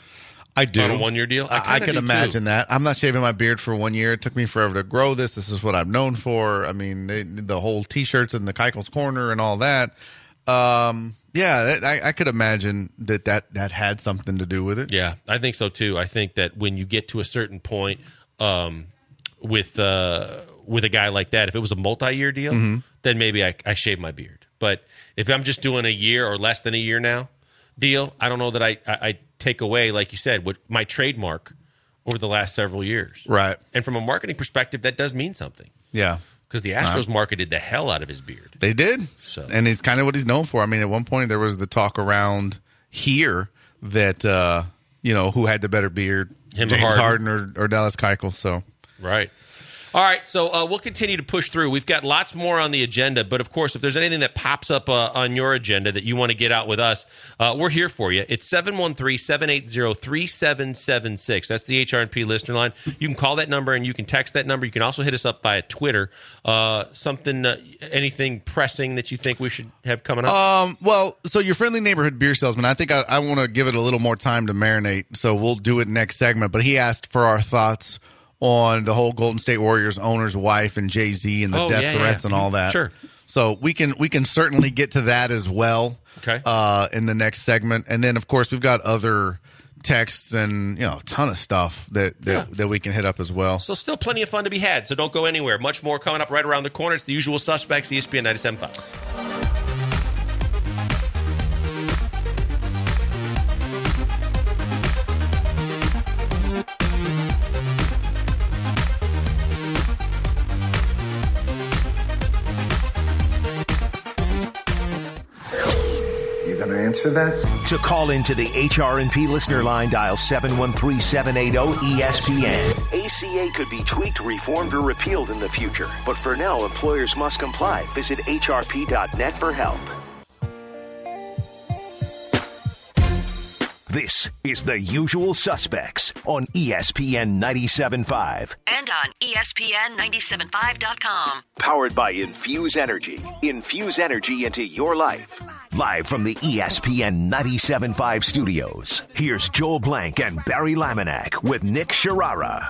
S4: I do.
S3: On a one-year deal? I,
S4: I, I
S3: kinda
S4: can
S3: do,
S4: imagine
S3: too.
S4: that. I'm not shaving my beard for one year. It took me forever to grow this. This is what I'm known for. I mean, they, the whole T-shirts and the Keuchel's Corner and all that. Um, yeah, I, I could imagine that, that that had something to do with it.
S3: Yeah, I think so too. I think that when you get to a certain point um, with uh, with a guy like that, if it was a multi-year deal, mm-hmm. then maybe I, I shave my beard. But if I'm just doing a year or less than a year now deal, I don't know that I, I, I take away, like you said, what my trademark over the last several years.
S4: Right.
S3: And from a marketing perspective, that does mean something.
S4: Yeah.
S3: Because the Astros marketed the hell out of his beard.
S4: They did.
S3: So.
S4: And it's kind of what he's known for. I mean, at one point there was the talk around here that, uh, you know, who had the better beard,
S3: Him
S4: James
S3: or
S4: Harden,
S3: Harden.
S4: or, or Dallas Keuchel. So,
S3: right. All right, so uh, we'll continue to push through. We've got lots more on the agenda, but of course, if there's anything that pops up uh, on your agenda that you want to get out with us, uh, we're here for you. It's seven one three, seven eight zero, three seven seven six. That's the H R and P listener line. You can call that number and you can text that number. You can also hit us up via Twitter. Uh, something, uh, anything pressing that you think we should have coming up?
S4: Um, well, so your friendly neighborhood beer salesman, I think I, I want to give it a little more time to marinate, so we'll do it next segment. But he asked for our thoughts on the whole Golden State Warriors owner's wife and Jay-Z and the
S3: Oh,
S4: death
S3: yeah,
S4: threats
S3: yeah.
S4: and all that.
S3: Sure.
S4: So we can we can certainly get to that as well.
S3: Okay.
S4: Uh, in the next segment, and then of course we've got other texts and you know a ton of stuff that that,
S3: Yeah.
S4: that we can hit up as well.
S3: So still plenty of fun to be had, so don't go anywhere. Much more coming up right around the corner. It's the usual suspects, E S P N ninety-seven point five.
S7: Answer that?
S1: To call into the H R and P listener line, dial seven one three, seven eight zero, E S P N. A C A could be tweaked, reformed, or repealed in the future. But for now, employers must comply. Visit H R P dot net for help. This is The Usual Suspects on E S P N ninety-seven point five.
S2: And on E S P N ninety-seven point five dot com.
S1: Powered by Infuse Energy. Infuse energy into your life. Live from the E S P N ninety-seven point five studios, here's Joel Blank and Barry Laminack with Nick Sharara.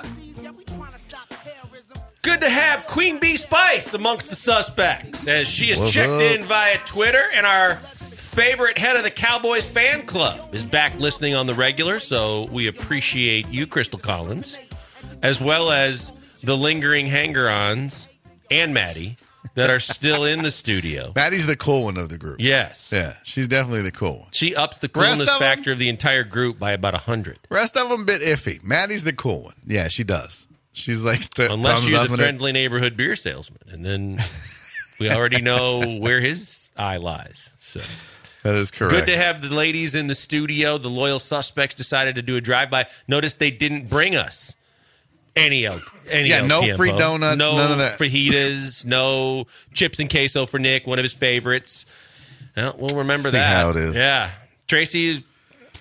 S3: Good to have Queen Bee Spice amongst the suspects, as she is
S4: What's
S3: checked
S4: up?
S3: in via Twitter, and our favorite head of the Cowboys fan club is back listening on the regular, so we appreciate you, Crystal Collins, as well as the lingering hanger-ons and Maddie that are still in the studio.
S4: Maddie's the cool one of the group.
S3: Yes.
S4: Yeah, she's definitely the cool one.
S3: She ups the
S4: Rest
S3: coolness
S4: of 'em?
S3: factor of the entire group by about one hundred.
S4: Rest of them a bit iffy. Maddie's the cool one. Yeah, she does. She's like the
S3: Unless
S4: thumbs
S3: you're
S4: up
S3: the
S4: and it-
S3: friendly neighborhood beer salesman, and then we already know where his eye lies. So
S4: That is correct.
S3: good to have the ladies in the studio. The loyal suspects decided to do a drive-by. Notice they didn't bring us any El, any
S4: Yeah,
S3: El
S4: no
S3: Tiempo.
S4: free donuts,
S3: no
S4: none of that.
S3: fajitas, no chips and queso for Nick, one of his favorites. Well, we'll remember
S4: See
S3: that.
S4: how it is.
S3: Yeah, Tracy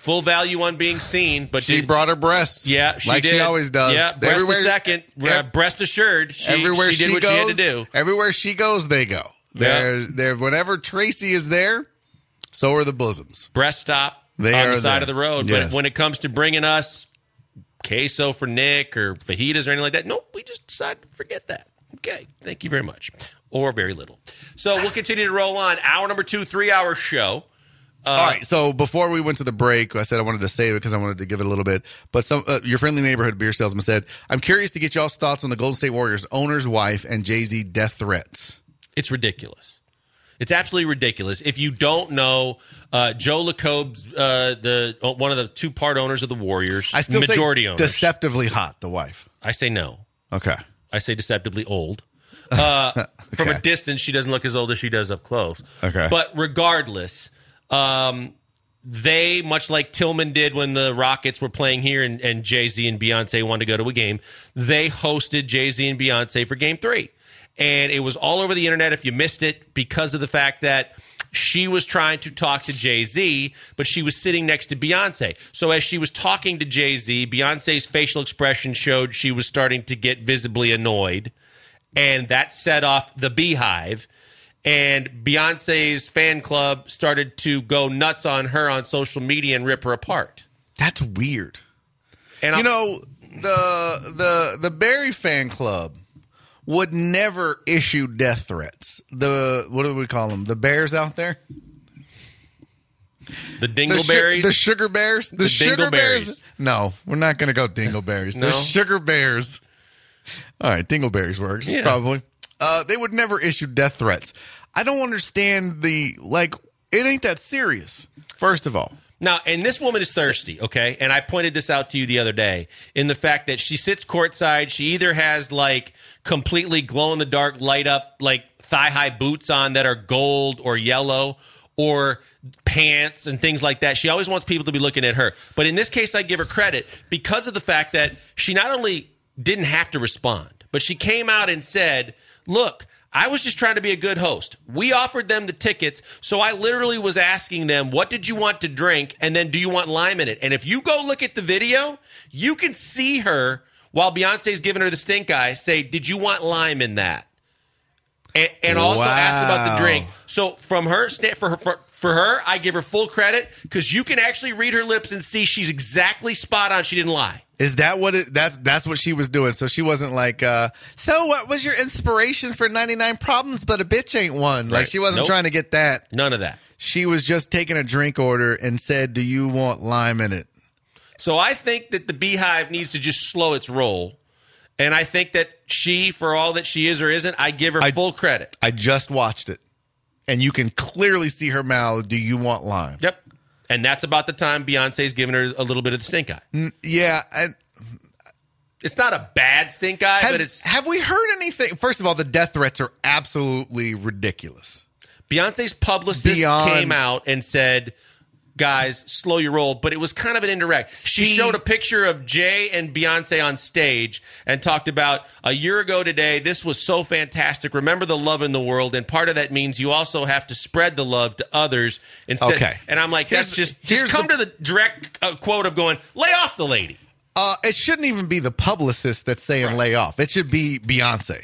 S3: full value on being seen, but
S4: she
S3: did,
S4: brought her breasts.
S3: Yeah, she
S4: like
S3: did.
S4: she always does.
S3: Yeah, breast
S4: everywhere,
S3: a second, uh, breast assured. She,
S4: everywhere
S3: she did
S4: she
S3: what
S4: goes,
S3: she had to do.
S4: Everywhere she goes, they go. They're,
S3: Yeah.
S4: they're, whenever Tracy is there, so are the bosoms.
S3: Breast stop
S4: They
S3: on
S4: are
S3: the side
S4: there.
S3: of the road.
S4: Yes.
S3: But when it comes to bringing us queso for Nick or fajitas or anything like that, nope, we just decided to forget that. Okay, thank you very much. Or very little. So we'll continue to roll on. Hour number two, three-hour show. Uh,
S4: All right, so before we went to the break, I said I wanted to save it because I wanted to give it a little bit. But some uh, your friendly neighborhood beer salesman said, I'm curious to get y'all's thoughts on the Golden State Warriors owner's wife and Jay-Z death threats.
S3: It's ridiculous. It's absolutely ridiculous. If you don't know, uh, Joe LaCobe's uh, the uh, one of the two-part owners of the Warriors.
S4: I still
S3: majority
S4: say
S3: owners.
S4: deceptively hot, the wife.
S3: I say no.
S4: Okay.
S3: I say deceptively old. Uh,
S4: okay.
S3: From a distance, she doesn't look as old as she does up close.
S4: Okay.
S3: But regardless, um, they, much like Tillman did when the Rockets were playing here and, and Jay-Z and Beyonce wanted to go to a game, they hosted Jay-Z and Beyonce for game three. And it was all over the internet if you missed it because of the fact that she was trying to talk to Jay-Z, but she was sitting next to Beyonce. So as she was talking to Jay-Z, Beyonce's facial expression showed she was starting to get visibly annoyed. And that set off the Beehive. And Beyonce's fan club started to go nuts on her on social media and rip her apart.
S4: That's weird.
S3: And
S4: you
S3: I'll,
S4: know, the the the Barry fan club would never issue death threats. The what do we call them? The bears out there?
S3: the
S4: The,
S3: Dingleberries.
S4: su- the sugar bears? The,
S3: The
S4: sugar bears?
S3: Dingleberries.
S4: No, we're not going to go dingleberries.
S3: No?
S4: The sugar bears. All right, dingleberries works,
S3: Yeah.
S4: probably. Uh, they would never issue death threats. I don't understand the, like, it ain't that serious, first of all.
S3: Now, and this woman is thirsty, okay? And I pointed this out to you the other day in the fact that she sits courtside. She either has, like, completely glow-in-the-dark, light-up, like, thigh-high boots on that are gold or yellow, or pants and things like that. She always wants people to be looking at her. But in this case, I give her credit because of the fact that she not only didn't have to respond, but she came out and said, look, I was just trying to be a good host. We offered them the tickets, so I literally was asking them, what did you want to drink, and then do you want lime in it? And if you go look at the video, you can see her, while Beyonce's giving her the stink eye, say, did you want lime in that? And, and also
S4: Wow.
S3: asked about the drink. So from her, for her, for, for her, I give her full credit because you can actually read her lips and see she's exactly spot on. She didn't lie.
S4: Is that what it, that's, that's what she was doing? So she wasn't like, uh, so what was your inspiration for ninety-nine Problems, but a bitch ain't one? Like,
S3: Right.
S4: she wasn't
S3: Nope.
S4: trying to get that.
S3: None of that.
S4: She was just taking a drink order and said, do you want lime in it?
S3: So I think that the Beehive needs to just slow its roll. And I think that she, for all that she is or isn't, I give her
S4: I-
S3: full credit.
S4: I just watched it, and you can clearly see her mouth. Do you want lime?
S3: Yep. And that's about the time Beyonce's giving her a little bit of the stink eye.
S4: N- Yeah. And
S3: It's not a bad stink eye,
S4: has,
S3: but it's
S4: have we heard anything? First of all, the death threats are absolutely ridiculous.
S3: Beyonce's publicist
S4: Beyond-
S3: came out and said, guys, slow your roll. But it was kind of an indirect. She
S4: See-
S3: showed a picture of Jay and Beyonce on stage and talked about a year ago today, this was so fantastic. Remember the love in the world. And part of that means you also have to spread the love to others instead.
S4: Okay.
S3: And I'm like,
S4: Here's-
S3: that's just,
S4: here's
S3: just come
S4: the-
S3: to the direct uh, quote of going, lay off the lady.
S4: Uh, it shouldn't even be the publicist that's saying lay off. It should be Beyonce.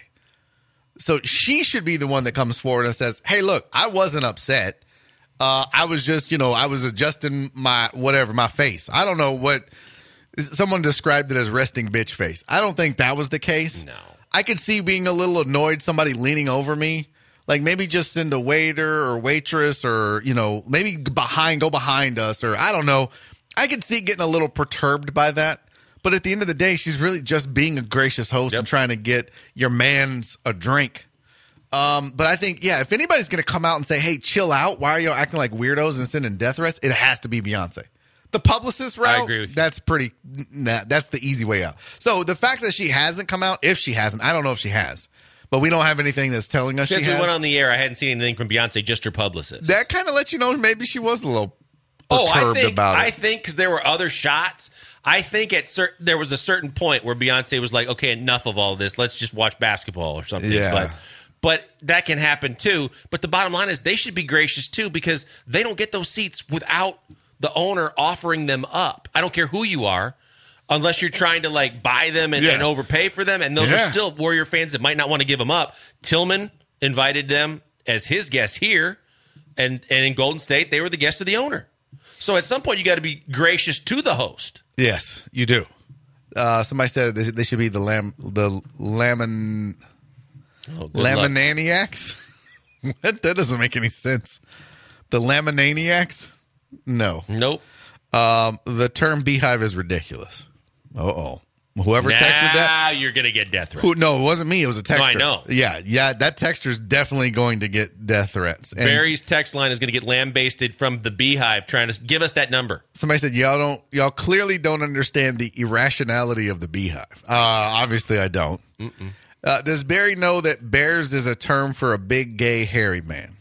S4: So she should be the one that comes forward and says, hey, look, I wasn't upset. Uh, I was just, you know, I was adjusting my whatever, my face. I don't know what someone described it as resting bitch face. I don't think that was the case.
S3: No.
S4: I could see being a little annoyed, somebody leaning over me. Like maybe just send a waiter or waitress or, you know, maybe behind, go behind us or I don't know. I could see getting a little perturbed by that. But at the end of the day, she's really just being a gracious host
S3: Yep.
S4: and trying to get your man's a drink. Um, but I think, yeah, if anybody's going to come out and say, hey, chill out, why are you acting like weirdos and sending death threats? It has to be Beyonce. The publicist route,
S3: I agree with you.
S4: that's pretty, nah, that's the easy way out. So the fact that she hasn't come out, if she hasn't, I don't know if she has, but we don't have anything that's telling us
S3: Since
S4: she
S3: we
S4: has.
S3: went on the air, I hadn't seen anything from Beyonce, just her publicist.
S4: That kind of lets you know maybe she was a little
S3: Oh,
S4: perturbed
S3: I think,
S4: about it.
S3: I think because there were other shots. I think at cer- there was a certain point where Beyonce was like, okay, enough of all this. Let's just watch basketball or something.
S4: Yeah.
S3: But, but that can happen too. But the bottom line is they should be gracious too because they don't get those seats without the owner offering them up. I don't care who you are, unless you're trying to like buy them and,
S4: Yeah.
S3: and overpay for them. And those
S4: Yeah.
S3: are still Warrior fans that might not want to give them up. Tillman invited them as his guests here, and, and in Golden State, they were the guests of the owner. So at some point, you got to be gracious to the host.
S4: Yes, you do. Uh, somebody said they, they should be the lam the lemon
S3: Oh, good luck.
S4: Laminaniacs. What? That doesn't make any sense. The Laminaniacs? No.
S3: Nope.
S4: Um, the term beehive is ridiculous. Uh oh. Whoever
S3: Now
S4: texted that.
S3: you're going to get death threats.
S4: Who, no, it wasn't me. It was a texter.
S3: No, I know.
S4: Yeah, yeah. That texter's definitely going to get death threats. And
S3: Barry's text line is going to get lambasted from the Beehive trying to give us that number.
S4: somebody said, "Y'all don't. Y'all clearly don't understand the irrationality of the beehive." Uh, obviously, I don't. Uh, does Barry know that bears is a term for a big, gay, hairy man?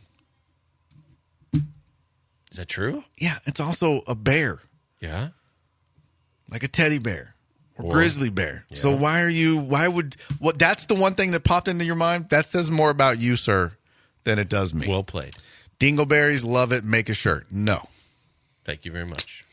S3: Is that true?
S4: Yeah, it's also a bear,
S3: Yeah.
S4: like a teddy bear or,
S3: Or-
S4: grizzly bear.
S3: Yeah.
S4: So why are you? Why would? What? That's the one thing that popped into your mind. That says more about you, sir, than it does me.
S3: Well played.
S4: Dingleberries, love it. Make a shirt. No,
S3: Thank you very much.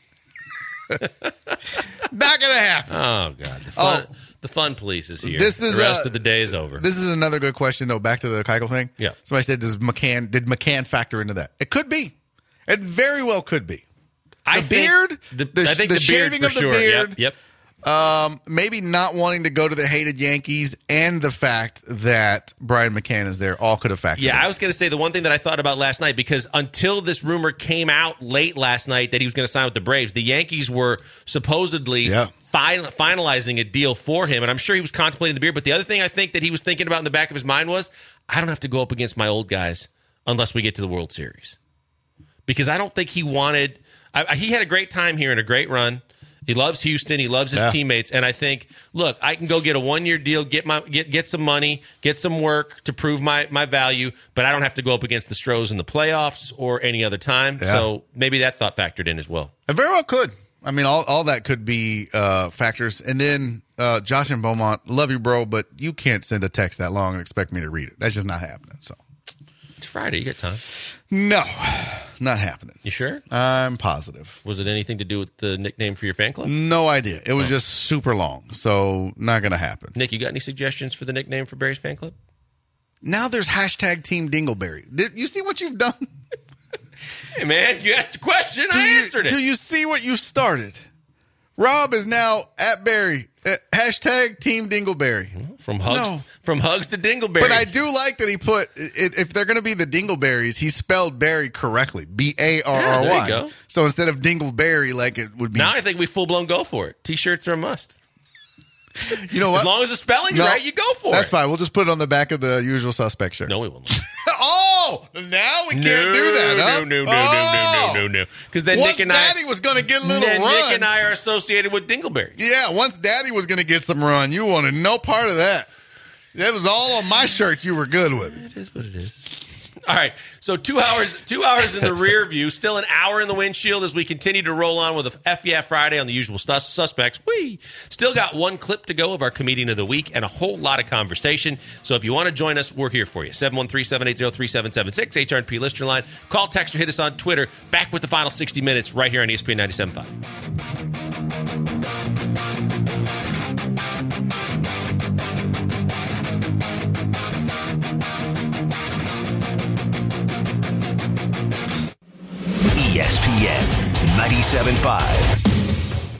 S4: not gonna happen.
S3: Oh, God. The fun,
S4: Oh.
S3: the fun police is here.
S4: This is,
S3: the rest
S4: uh,
S3: of the day is over.
S4: This is another good question, though. Back to the Keuchel thing.
S3: Yeah.
S4: Somebody said, "Does McCann did McCann factor into that?" It could be. It very well could be.
S3: I
S4: the
S3: think
S4: beard,
S3: the,
S4: the,
S3: I think
S4: the,
S3: the beard
S4: shaving
S3: for
S4: of the
S3: sure.
S4: beard,
S3: Yep. yep.
S4: Um, maybe not wanting to go to the hated Yankees, and the fact that Brian McCann is there, all could have factored.
S3: Yeah,
S4: in.
S3: I was going to say the one thing that I thought about last night, because until this rumor came out late last night that he was going to sign with the Braves, the Yankees were supposedly
S4: Yeah.
S3: fin- finalizing a deal for him, and I'm sure he was contemplating the beard. But the other thing I think that he was thinking about in the back of his mind was, I don't have to go up against my old guys unless we get to the World Series. Because I don't think he wanted I, I, he had a great time here and a great run. He loves Houston. He loves his
S4: Yeah.
S3: teammates. And I think, look, I can go get a one-year deal, get my get get some money, get some work to prove my, my value, but I don't have to go up against the Stros in the playoffs or any other time.
S4: Yeah.
S3: So maybe that thought factored in as well.
S4: It very well could. I mean, all, all that could be uh, factors. And then uh, Josh and Beaumont, love you, bro, but you can't send a text that long and expect me to read it. That's just not happening. So
S3: It's Friday. You got time.
S4: no, not happening.
S3: You sure?
S4: I'm positive.
S3: Was it anything to do with the nickname for your fan club?
S4: No idea. It was just super long, so not going to happen.
S3: Nick, you got any suggestions for the nickname for Barry's fan club?
S4: Now there's hashtag Team Dingleberry. Did you see what you've done?
S3: Hey, man, you asked a question.
S4: Do
S3: I
S4: you,
S3: answered it.
S4: Do you see what you started? Rob is now at Barry. Uh, hashtag Team Dingleberry.
S3: From hugs,
S4: No.
S3: from hugs to Dingleberries.
S4: But I do like that he put, i- if they're going to be the Dingleberries, he spelled Barry correctly. B A R R Y.
S3: Yeah, there you go.
S4: So instead of Dingleberry, like it would be.
S3: Now I think we full blown go for it. T-shirts are a must.
S4: You know what?
S3: As long as the spelling's
S4: No,
S3: right, you go for
S4: That's
S3: it.
S4: fine. We'll just put it on the back of the Usual Suspect shirt.
S3: No, we won't.
S4: Oh, now we can't
S3: no,
S4: do that, huh?
S3: No, no, no,
S4: Oh.
S3: no, no, no, no. Because then
S4: Once
S3: Nick and
S4: Daddy
S3: I,
S4: was going to get a little
S3: then
S4: run.
S3: Nick and I are associated with Dingleberries.
S4: Yeah, once Daddy was going to get some run, you wanted no part of that. That was all on my shirt. You were good with it.
S3: It is what it is. All right, so two hours, two hours in the rear view, still an hour in the windshield as we continue to roll on with a F Yeah Friday on the Usual sus- Suspects. We still got one clip to go of our comedian of the week and a whole lot of conversation. So if you want to join us, we're here for you. seven one three, seven eight zero, three seven seven six, H R N P listener line. Call, text, or hit us on Twitter. Back with the final sixty minutes right here on E S P N ninety-seven point five.
S1: E S P N ninety-seven point five.